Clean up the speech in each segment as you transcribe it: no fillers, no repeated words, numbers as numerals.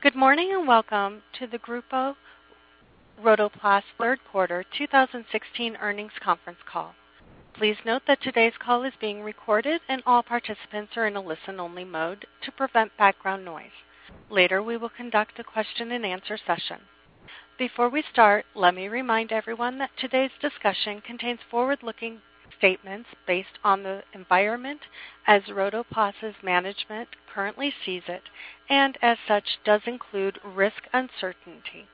Good morning and welcome to the Grupo Rotoplas third quarter 2016 earnings conference call. Please note that today's call is being recorded and all participants are in a listen-only mode to prevent background noise. Later, we will conduct a question-and-answer session. Before we start, let me remind everyone that today's discussion contains forward-looking statements based on the environment as Rotoplas' management currently sees it, and as such does include risk uncertainty.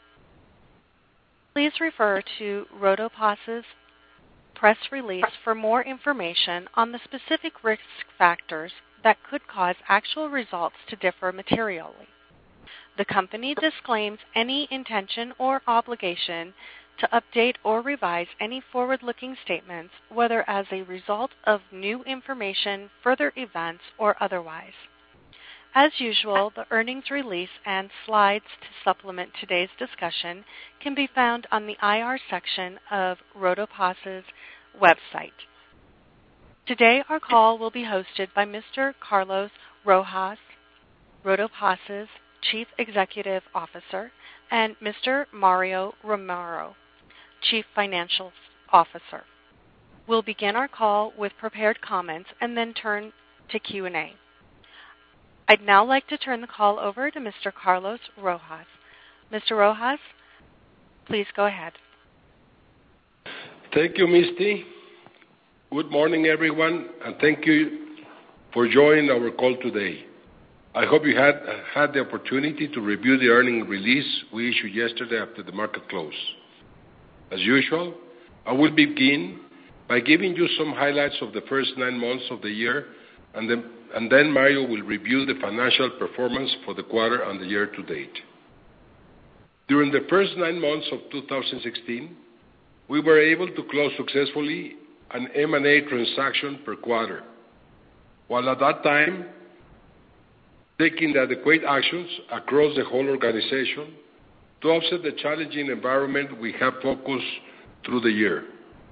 Please refer to Rotoplas' press release for more information on the specific risk factors that could cause actual results to differ materially. The company disclaims any intention or obligation to update or revise any forward-looking statements, whether as a result of new information, further events, or otherwise. As usual, the earnings release and slides to supplement today's discussion can be found on the IR section of Rotoplas' website. Today, our call will be hosted by Mr. Carlos Rojas, Rotoplas' Chief Executive Officer, and Mr. Mario Romero, Chief Financial Officer. We'll begin our call with prepared comments and then turn to Q&A. I'd now like to turn the call over to Mr. Carlos Rojas. Mr. Rojas, please go ahead. Thank you, Misty. Good morning, everyone, and thank you for joining our call today. I hope you had the opportunity to review the earnings release we issued yesterday after the market close. As usual, I will begin by giving you some highlights of the first 9 months of the year, and then Mario will review the financial performance for the quarter and the year to date. During the first 9 months of 2016, we were able to close successfully an M&A transaction per quarter, while at that time taking the adequate actions across the whole organization to offset the challenging environment we have focused through the year.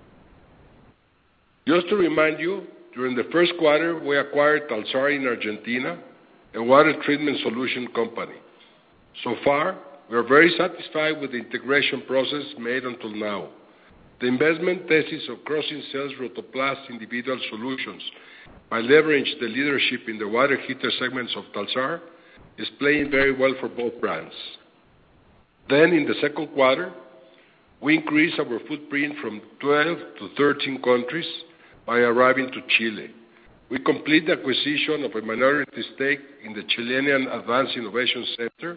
Just to remind you, during the first quarter, we acquired Talzar in Argentina, a water treatment solution company. So far, we are very satisfied with the integration process made until now. The investment thesis of cross-selling Rotoplas individual solutions by leveraging the leadership in the water heater segments of Talzar is playing very well for both brands. Then, in the second quarter, we increased our footprint from 12 to 13 countries by arriving to Chile. We complete the acquisition of a minority stake in the Chilean Advanced Innovation Center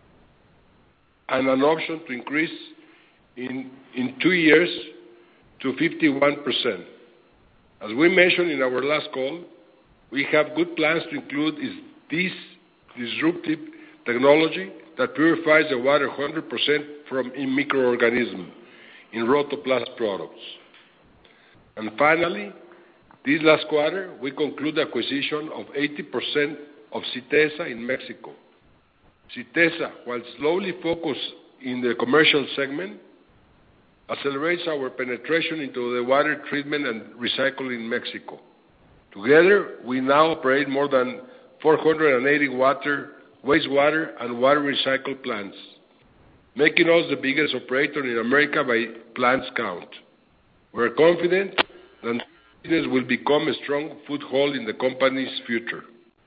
and an option to increase in 2 years to 51%. As we mentioned in our last call, we have good plans to include this disruptive technology that purifies the water 100% from microorganisms in Rotoplas products. And finally, this last quarter, we conclude the acquisition of 80% of Sytesa in Mexico. Sytesa, while slowly focused in the commercial segment, accelerates our penetration into the water treatment and recycling in Mexico. Together, we now operate more than 480 wastewater and water recycle plants, making us the biggest operator in America by plants count. We are confident that this will become a strong foothold in the company's future.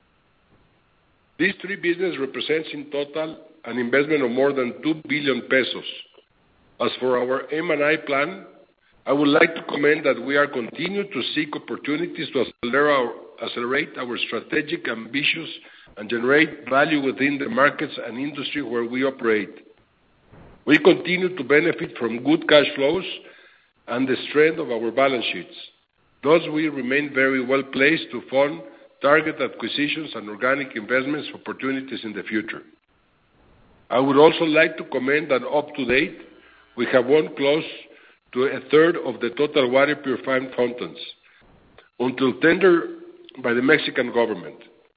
These 3 businesses represent in total an investment of more than 2 billion pesos. As for our M&A plan, I would like to comment that we are continuing to seek opportunities to accelerate our strategic ambitions and generate value within the markets and industry where we operate. We continue to benefit from good cash flows and the strength of our balance sheets. Thus, we remain very well placed to fund target acquisitions and organic investments opportunities in the future. I would also like to comment that up to date, we have won close to a third of the total water purifying fountains until tender by the Mexican government.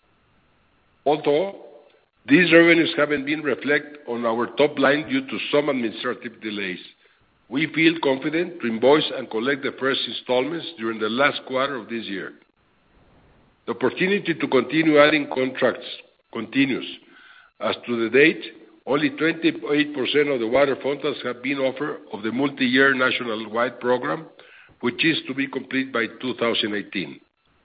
Although these revenues haven't been reflected on our top line due to some administrative delays, we feel confident to invoice and collect the first installments during the last quarter of this year. The opportunity to continue adding contracts continues. As to the date, only 28% of the water fountains have been offered of the multi-year nationwide program, which is to be complete by 2018.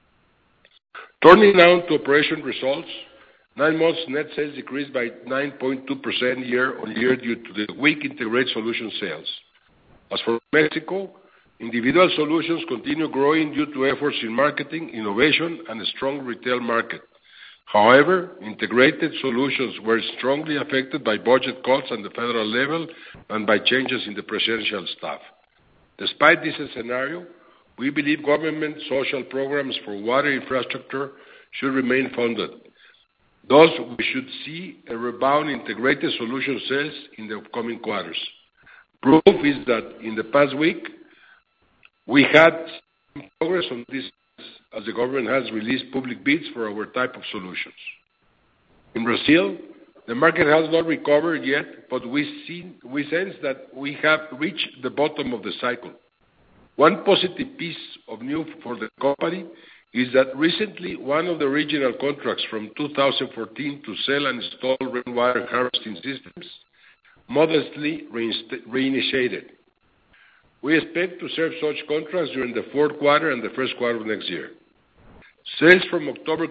Turning now to operation results, 9 months net sales decreased by 9.2% year-on-year due to the weak integrated solution sales. As for Mexico, individual solutions continue growing due to efforts in marketing, innovation, and a strong retail market. However, integrated solutions were strongly affected by budget cuts on the federal level and by changes in the presidential staff. Despite this scenario, we believe government social programs for water infrastructure should remain funded. Thus, we should see a rebound in integrated solution sales in the upcoming quarters. Proof is that in the past week, we had some progress on this as the government has released public bids for our type of solutions. In Brazil, the market has not recovered yet, but we sense that we have reached the bottom of the cycle. One positive piece of news for the company is that recently one of the regional contracts from 2014 to sell and install rainwater harvesting systems modestly reinitiated. We expect to serve such contracts during the fourth quarter and the first quarter of next year. Sales from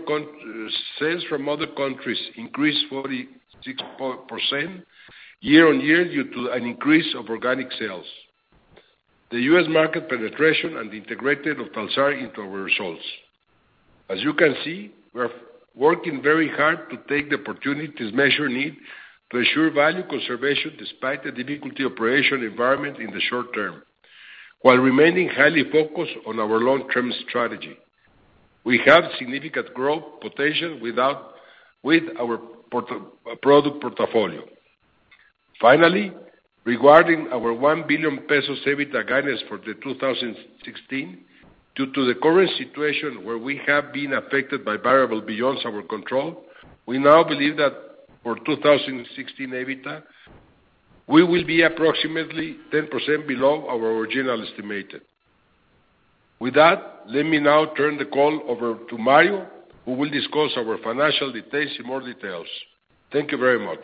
other countries increased 46% year-on-year due to an increase of organic sales. The U.S. market penetration and integrated of Talsar into our results. As you can see, we are working very hard to take the opportunities measure need to ensure value conservation despite the difficult operation environment in the short term, while remaining highly focused on our long-term strategy. We have significant growth potential with our product portfolio. Finally, regarding our 1 billion pesos EBITDA guidance for the 2016, due to the current situation where we have been affected by variables beyond our control, we now believe that for 2016 EBITDA, we will be approximately 10% below our original estimated. With that, let me now turn the call over to Mario, who will discuss our financial details in more details. Thank you very much.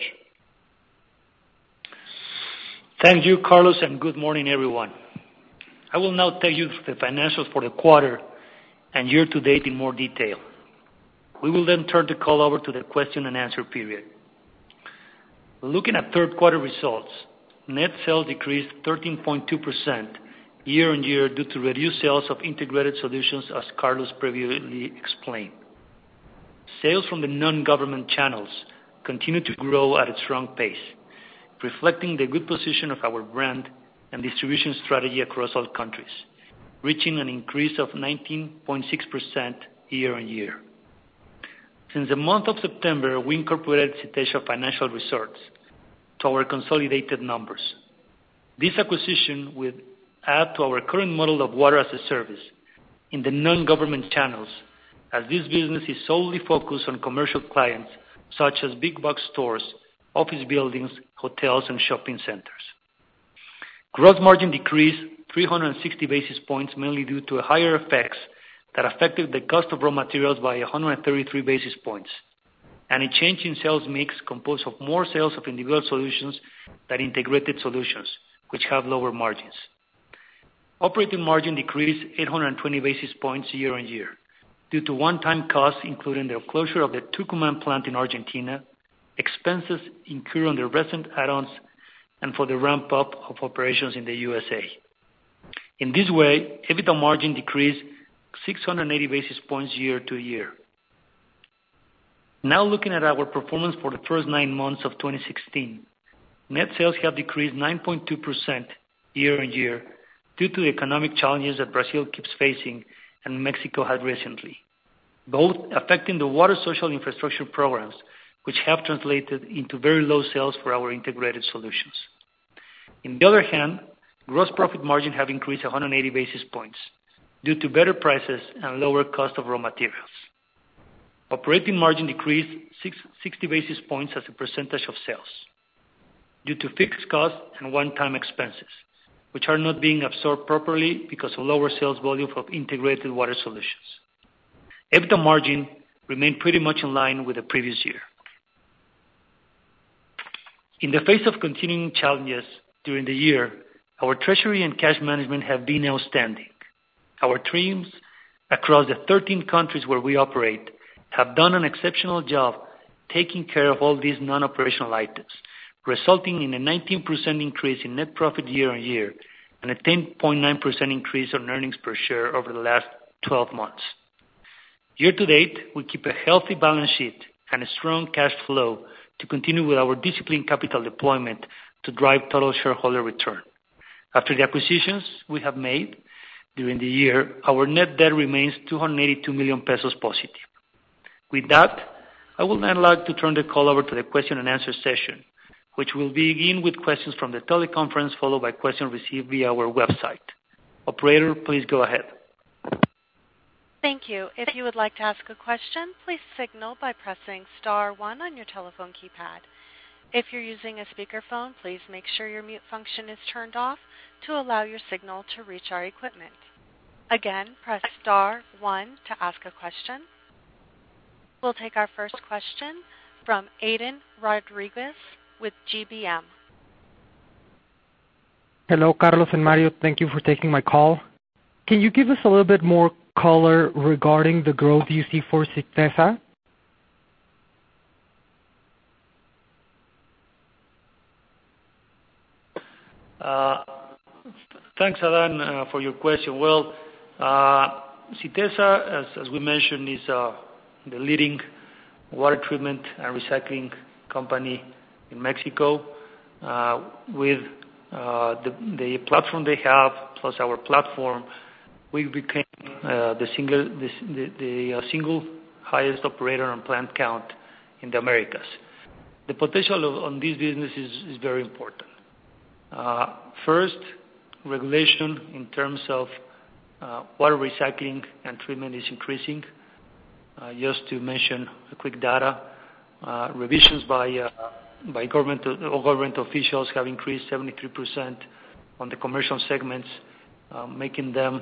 Thank you, Carlos, and good morning, everyone. I will now take you through the financials for the quarter and year-to-date in more detail. We will then turn the call over to the question and answer period. Looking at third quarter results, net sales decreased 13.2% year-on-year due to reduced sales of integrated solutions, as Carlos previously explained. Sales from the non-government channels continue to grow at a strong pace, reflecting the good position of our brand and distribution strategy across all countries, reaching an increase of 19.6% year-on-year. Since the month of September, we incorporated Sytesa Financial Resorts to our consolidated numbers. This acquisition will add to our current model of water as a service in the non-government channels, as this business is solely focused on commercial clients such as big box stores, office buildings, hotels, and shopping centers. Gross margin decreased 360 basis points, mainly due to higher effects that affected the cost of raw materials by 133 basis points, and a change in sales mix composed of more sales of individual solutions than integrated solutions, which have lower margins. Operating margin decreased 820 basis points year-on-year due to one-time costs, including the closure of the Tucumán plant in Argentina, expenses incurred on the recent add-ons, and for the ramp-up of operations in the USA. In this way, EBITDA margin decreased 680 basis points year-to-year. Now looking at our performance for the first 9 months of 2016, net sales have decreased 9.2% year-on-year due to the economic challenges that Brazil keeps facing and Mexico had recently, both affecting the water social infrastructure programs, which have translated into very low sales for our integrated solutions. On the other hand, gross profit margin have increased 180 basis points due to better prices and lower cost of raw materials. Operating margin decreased 60 basis points as a percentage of sales due to fixed costs and one-time expenses, which are not being absorbed properly because of lower sales volume of integrated water solutions. EBITDA margin remained pretty much in line with the previous year. In the face of continuing challenges during the year, our treasury and cash management have been outstanding. Our teams across the 13 countries where we operate have done an exceptional job taking care of all these non-operational items, resulting in a 19% increase in net profit year-on-year and a 10.9% increase on earnings per share over the last 12 months. Year-to-date, we keep a healthy balance sheet and a strong cash flow to continue with our disciplined capital deployment to drive total shareholder return. After the acquisitions we have made during the year, our net debt remains 282 million pesos positive. With that, I would now like to turn the call over to the question and answer session, which will begin with questions from the teleconference, followed by questions received via our website. Operator, please go ahead. Thank you. If you would like to ask a question, please signal by pressing *1 on your telephone keypad. If you're using a speakerphone, please make sure your mute function is turned off to allow your signal to reach our equipment. Again, press *1 to ask a question. We'll take our first question from Aiden Rodriguez with GBM. Hello, Carlos and Mario. Thank you for taking my call. Can you give us a little bit more color regarding the growth you see for Sytesa? Thanks, Adan, for your question. Well, Sytesa, as we mentioned, is the leading water treatment and recycling company in Mexico. With the platform they have, plus our platform, we became the single highest operator on plant count in the Americas. The potential on this business is very important. First, regulation in terms of water recycling and treatment is increasing. Just to mention a quick data, revisions by government officials have increased 73% on the commercial segments, making them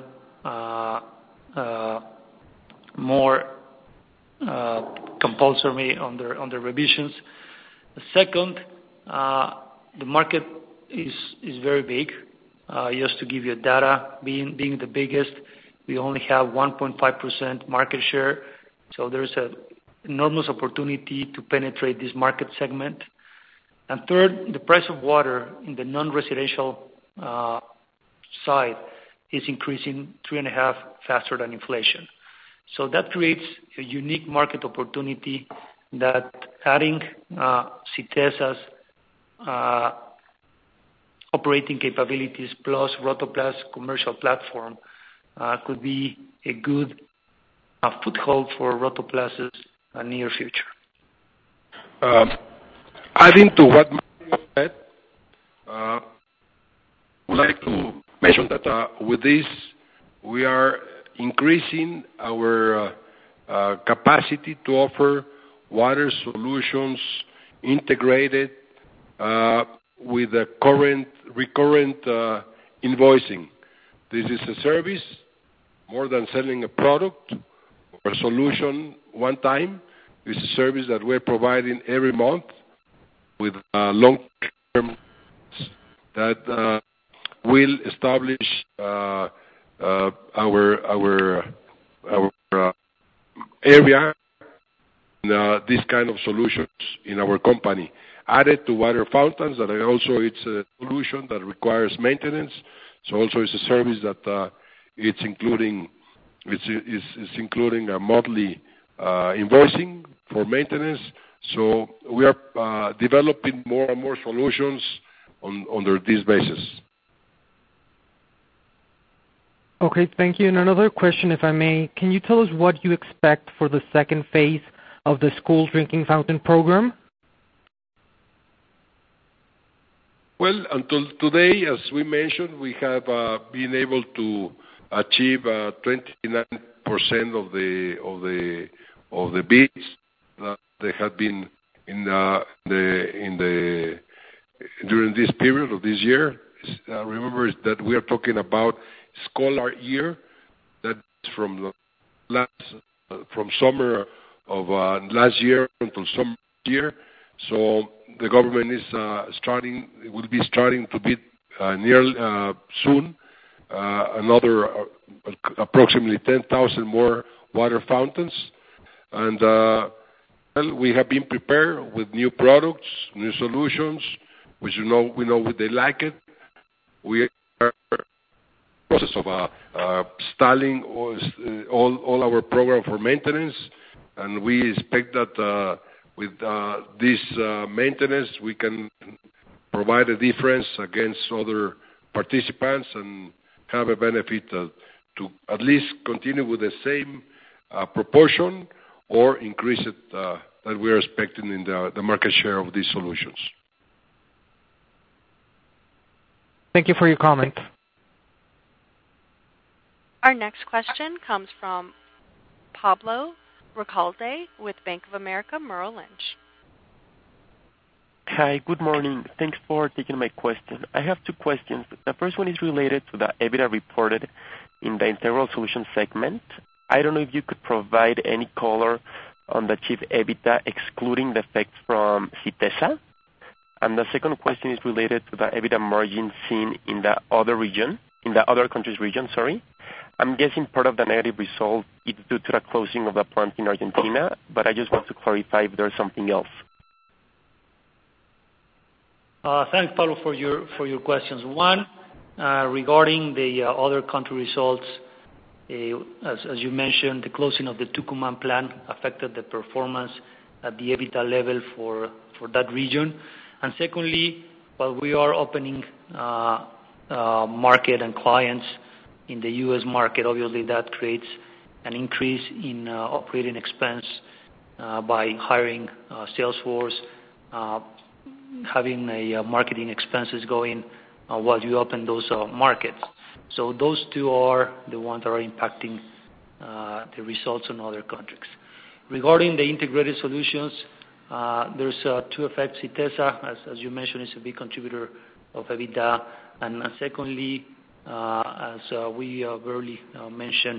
more compulsory on their revisions. Second, the market is very big. Just to give you data, being the biggest, we only have 1.5% market share, so there's an enormous opportunity to penetrate this market segment. And third, the price of water in the non-residential side is increasing 3.5 faster than inflation. So that creates a unique market opportunity that adding Sytesa's operating capabilities plus Rotoplas commercial platform could be a good foothold for Rotoplas's near future. Adding to what Mario said, I would like to mention that with this, we are increasing our capacity to offer water solutions integrated with the recurrent invoicing. This is a service more than selling a product or a solution one time. It's a service that we're providing every month with long-term that will establish our area in this kind of solutions in our company. Added to water fountains, that also it's a solution that requires maintenance. So also it's a service that it's including a monthly invoicing for maintenance. So we are developing more and more solutions under this basis. Okay, thank you. And another question, if I may. Can you tell us what you expect for the second phase of the school drinking fountain program? Well, until today, as we mentioned, we have been able to achieve 29% of the bids that they have been during this period of this year. Remember that we are talking about scholar year, that's from summer of last year until summer year. So the government is will be starting to bid soon another approximately 10,000 more water fountains. And we have been prepared with new products, new solutions, which we know they like it. We are in the process of installing all our program for maintenance, and we expect that with this maintenance, we can provide a difference against other participants and have a benefit to at least continue with the same proportion or increase it that we are expecting in the market share of these solutions. Thank you for your comment. Our next question comes from Pablo Recalde with Bank of America Merrill Lynch. Hi, good morning. Thanks for taking my question. I have two questions. The first one is related to the EBITDA reported in the Integral Solutions segment. I don't know if you could provide any color on the achieved EBITDA excluding the effects from Sytesa. And the second question is related to the EBITDA margin seen in the other countries region, sorry. I'm guessing part of the negative result is due to the closing of the plant in Argentina, but I just want to clarify if there's something else. Thanks, Pablo, for your questions. One, regarding the other country results, as you mentioned, the closing of the Tucumán plant affected the performance at the EBITDA level for that region. And secondly, while we are opening market and clients in the U.S. market, obviously that creates an increase in operating expense by hiring sales force, having marketing expenses going while you open those markets. So those two are the ones that are impacting the results in other countries. Regarding the integrated solutions, there's two effects. Sytesa, as you mentioned, is a big contributor of EBITDA. And secondly, as we earlier mentioned,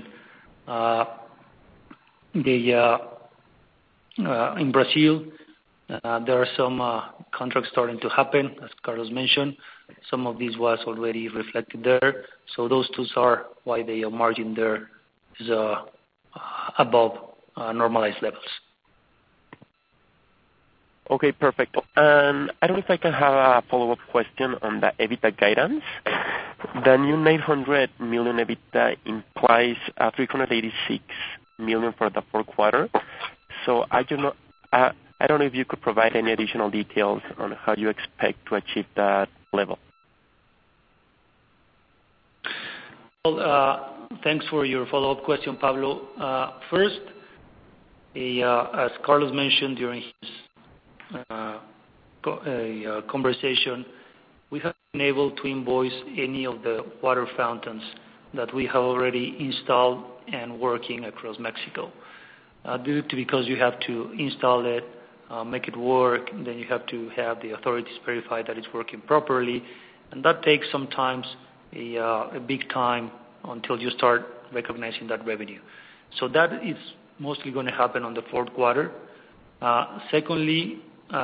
in Brazil, there are some contracts starting to happen, as Carlos mentioned. Some of these was already reflected there. So those two are why the margin there is above normalized levels. Okay, perfect. And I don't know if I can have a follow-up question on the EBITDA guidance. The new 900 million EBITDA implies 386 million for the fourth quarter. So I don't know if you could provide any additional details on how you expect to achieve that level. Well, thanks for your follow-up question, Pablo. First, as Carlos mentioned during his conversation, we have been able to invoice any of the water fountains that we have already installed and working across Mexico. Because you have to install it, make it work, and then you have to have the authorities verify that it's working properly, and that takes sometimes a big time until you start recognizing that revenue. So that is mostly going to happen on the fourth quarter. Secondly,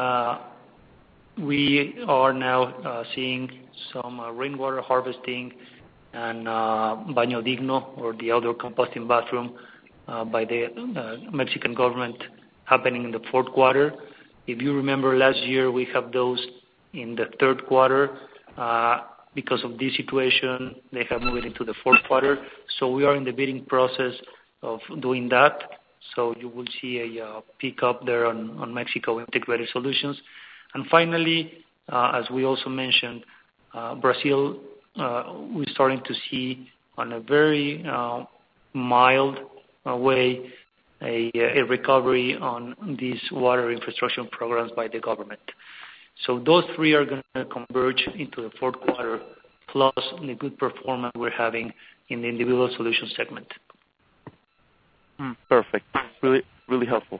we are now seeing some rainwater harvesting and Baño Digno, or the outdoor composting bathroom, by the Mexican government happening in the fourth quarter. If you remember last year, we have those in the third quarter. Because of this situation, they have moved into the fourth quarter. So we are in the bidding process of doing that. So you will see a pick up there on Mexico Integrated Solutions. And finally, as we also mentioned, Brazil, we're starting to see on a very mild way a recovery on these water infrastructure programs by the government. So those three are going to converge into the fourth quarter, plus the good performance we're having in the Individual Solutions segment. Perfect. Really, really helpful.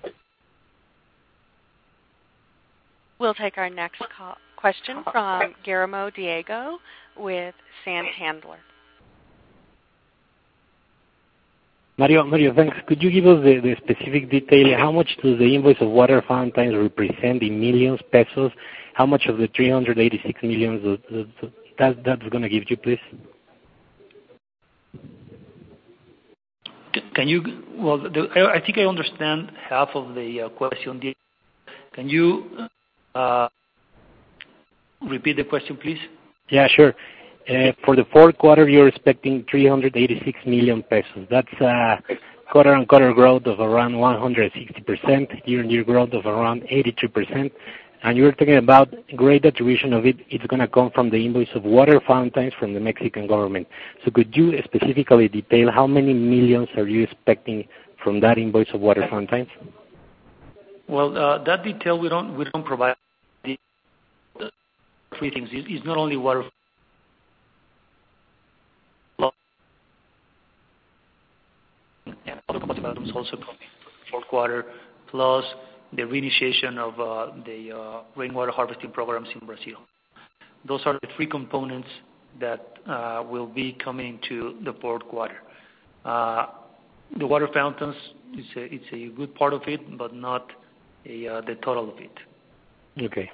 We'll take our next question from Guillermo Diego with Santander. Mario, thanks. Could you give us the specific detail? How much does the invoice of water fountains represent in millions pesos? How much of the 386 million that's going to give you, please? I think I understand half of the question. Can you repeat the question, please? Yeah, sure. For the fourth quarter, you're expecting 386 million pesos. That's quarter-on-quarter growth of around 160%, year-on-year growth of around 82%. And you're talking about great attribution of it. It's going to come from the invoice of water fountains from the Mexican government. So could you specifically detail how many millions are you expecting from that invoice of water fountains? Well, that detail we don't provide. Three things. It's not only water. And other items also coming fourth quarter, plus the reinitiation of the rainwater harvesting programs in Brazil. Those are the three components that will be coming to the fourth quarter. The water fountains, it's a good part of it, but not the total of it. Okay.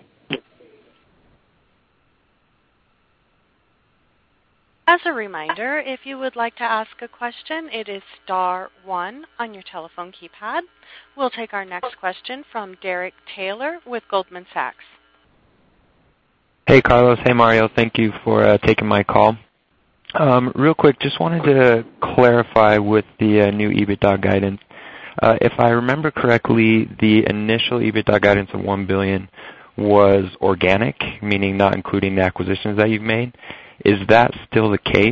As a reminder, if you would like to ask a question, it is star 1 on your telephone keypad. We'll take our next question from Derek Taylor with Goldman Sachs. Hey, Carlos. Hey, Mario. Thank you for taking my call. Real quick, just wanted to clarify with the new EBITDA guidance. If I remember correctly, the initial EBITDA guidance of 1 billion was organic, meaning not including the acquisitions that you've made. Is that still the case?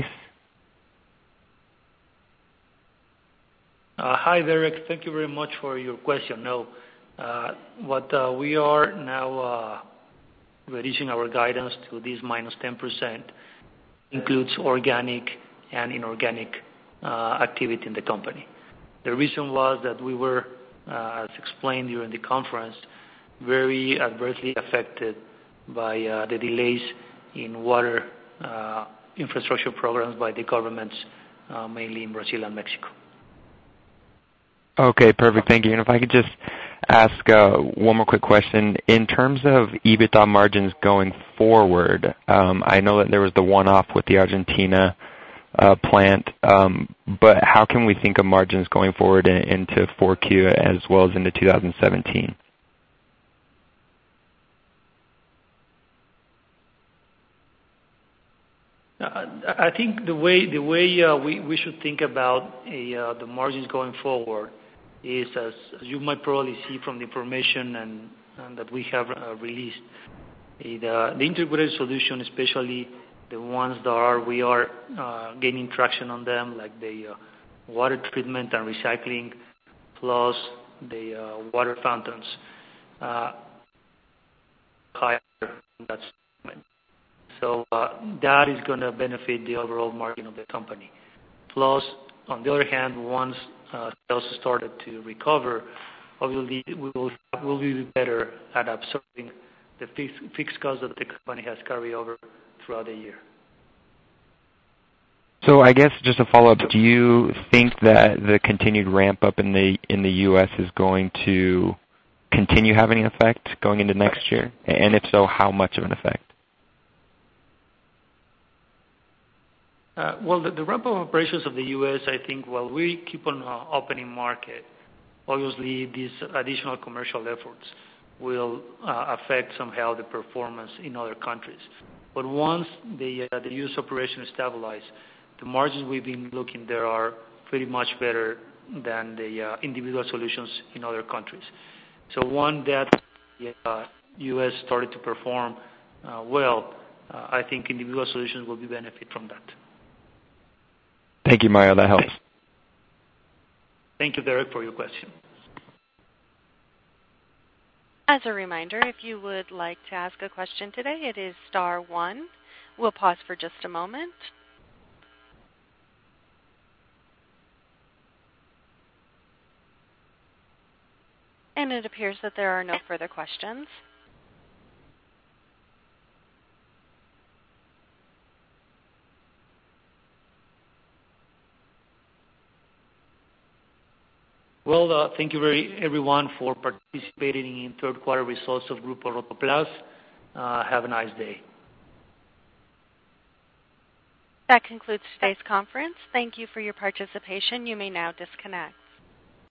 Hi, Derek. Thank you very much for your question. No. What we are now reducing our guidance to this minus 10% includes organic and inorganic activity in the company. The reason was that we were, as explained during the conference, very adversely affected by the delays in water infrastructure programs by the governments, mainly in Brazil and Mexico. Okay, perfect. Thank you. And if I could just ask one more quick question. In terms of EBITDA margins going forward, I know that there was the one-off with the Argentina plant, but how can we think of margins going forward into 4Q as well as into 2017? I think the way we should think about the margins going forward is, as you might probably see from the information and that we have released, the integrated solution, especially the ones that we are gaining traction on them, like the water treatment and recycling, plus the water fountains, higher in that segment. So that is going to benefit the overall margin of the company. Plus, on the other hand, once sales started to recover, obviously we'll be better at absorbing the fixed costs that the company has carried over throughout the year. So I guess just a follow-up, do you think that the continued ramp-up in the U.S. is going to continue having an effect going into next year? And if so, how much of an effect? Well, the ramp-up operations of the U.S., I think, while we keep on opening market, obviously these additional commercial efforts will affect somehow the performance in other countries. But once the U.S. operation is stabilized, the margins we've been looking there are pretty much better than the individual solutions in other countries. So one that the U.S. started to perform well, I think individual solutions will be benefit from that. Thank you, Mario. That helps. Thank you, Derek, for your question. As a reminder, if you would like to ask a question today, it is star 1. We'll pause for just a moment. And it appears that there are no further questions. Well, thank you everyone for participating in third quarter results of Grupo Rotoplas. Have a nice day. That concludes today's conference. Thank you for your participation. You may now disconnect.